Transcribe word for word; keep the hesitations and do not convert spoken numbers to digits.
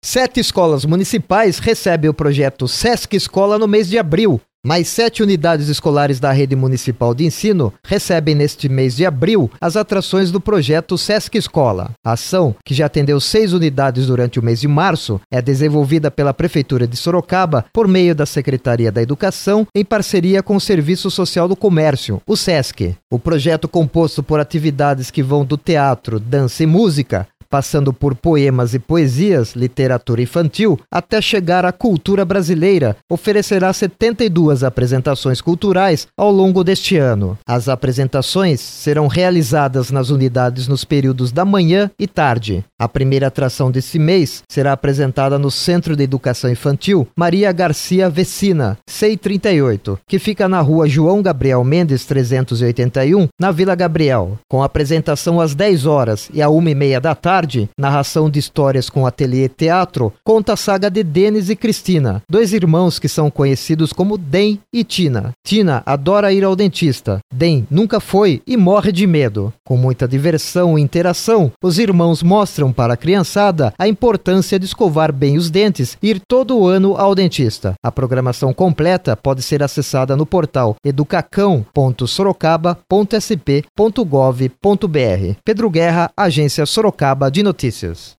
Sete escolas municipais recebem o projeto Sesc Escola no mês de abril. Mais sete unidades escolares da rede municipal de ensino recebem neste mês de abril as atrações do projeto Sesc Escola. A ação, que já atendeu seis unidades durante o mês de março, é desenvolvida pela Prefeitura de Sorocaba por meio da Secretaria da Educação em parceria com o Serviço Social do Comércio, o Sesc. O projeto, composto por atividades que vão do teatro, dança e música, passando por poemas e poesias, literatura infantil, até chegar à cultura brasileira, oferecerá setenta e duas apresentações culturais ao longo deste ano. As apresentações serão realizadas nas unidades nos períodos da manhã e tarde. A primeira atração desse mês será apresentada no Centro de Educação Infantil Maria Garcia Vecina, C I trinta e oito, que fica na rua João Gabriel Mendes trezentos e oitenta e um, na Vila Gabriel, com apresentação às dez horas e à uma e meia da tarde. Narração de histórias com ateliê teatro, conta a saga de Denis e Cristina, dois irmãos que são conhecidos como Den e Tina. Tina adora ir ao dentista, Den nunca foi e morre de medo. Com muita diversão e interação, os irmãos mostram para a criançada a importância de escovar bem os dentes e ir todo ano ao dentista. A programação completa pode ser acessada no portal educacão ponto sorocaba ponto s p ponto gov ponto b r. Pedro Guerra, Agência Sorocaba de Notícias.